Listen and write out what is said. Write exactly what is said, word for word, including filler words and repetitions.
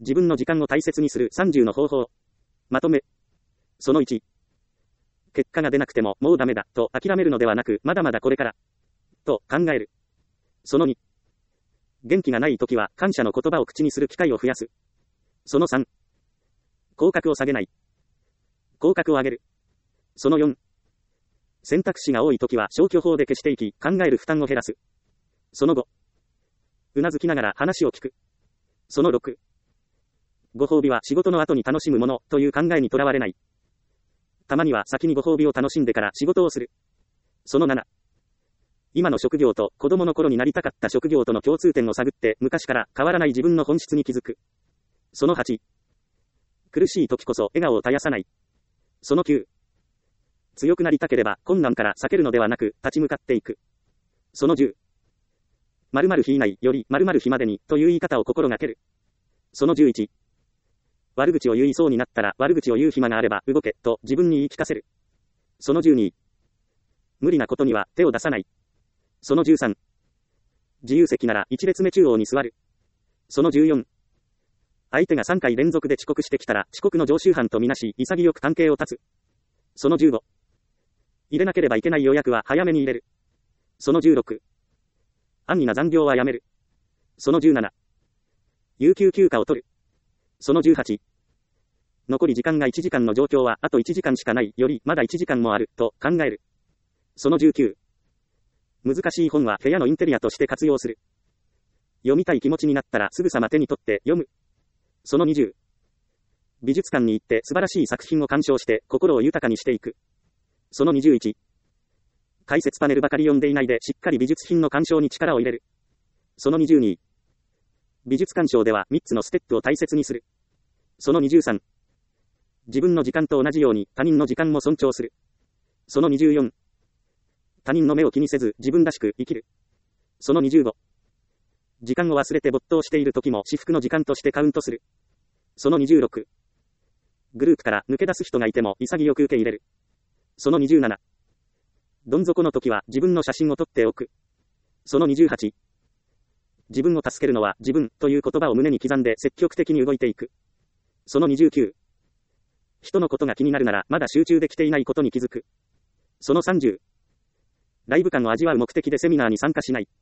自分の時間を大切にするさんじゅうの方法。まとめ。そのいち。結果が出なくてももうダメだと諦めるのではなく、まだまだこれからと考える。そのに。元気がないときは感謝の言葉を口にする機会を増やす。そのさん。口角を下げない。口角を上げる。そのよん。選択肢が多いときは消去法で消していき、考える負担を減らす。そのご。うなずきながら話を聞く。そのろく。ご褒美は仕事の後に楽しむものという考えにとらわれない。たまには先にご褒美を楽しんでから仕事をする。そのなな。今の職業と子供の頃になりたかった職業との共通点を探って昔から変わらない自分の本質に気づく。そのはち。苦しい時こそ笑顔を絶やさない。そのきゅう。強くなりたければ困難から避けるのではなく立ち向かっていく。そのじゅう。〇〇日以内より〇〇日までにという言い方を心がける。そのじゅういち。悪口を言いそうになったら悪口を言う暇があれば動けと自分に言い聞かせる。そのじゅうに。無理なことには手を出さない。そのじゅうさん。自由席なら一列目中央に座る。そのじゅうよん。相手がさんかい連続で遅刻してきたら遅刻の常習犯とみなし潔く関係を断つ。そのじゅうご。入れなければいけない予約は早めに入れる。そのじゅうろく。安易な残業はやめる。そのじゅうなな。有給休暇を取る。そのじゅうはち。残り時間がいちじかんの状況はあといちじかんしかないよりまだいちじかんもあると考える。そのじゅうきゅう。難しい本は部屋のインテリアとして活用する。読みたい気持ちになったらすぐさま手に取って読む。そのにじゅう。美術館に行って素晴らしい作品を鑑賞して心を豊かにしていく。そのにじゅういち。解説パネルばかり読んでいないでしっかり美術品の鑑賞に力を入れる。そのにじゅうに。美術鑑賞ではみっつのステップを大切にする。そのにじゅうさん。自分の時間と同じように他人の時間も尊重する。そのにじゅうよん。他人の目を気にせず自分らしく生きる。そのにじゅうご。時間を忘れて没頭している時も至福の時間としてカウントする。そのにじゅうろく。グループから抜け出す人がいても潔く受け入れる。そのにじゅうなな。どん底の時は自分の写真を撮っておく。そのにじゅうはち。自分を助けるのは自分という言葉を胸に刻んで積極的に動いていく。そのにじゅうきゅう。人のことが気になるならまだ集中できていないことに気づく。そのさんじゅう。ライブ感を味わう目的でセミナーに参加しない。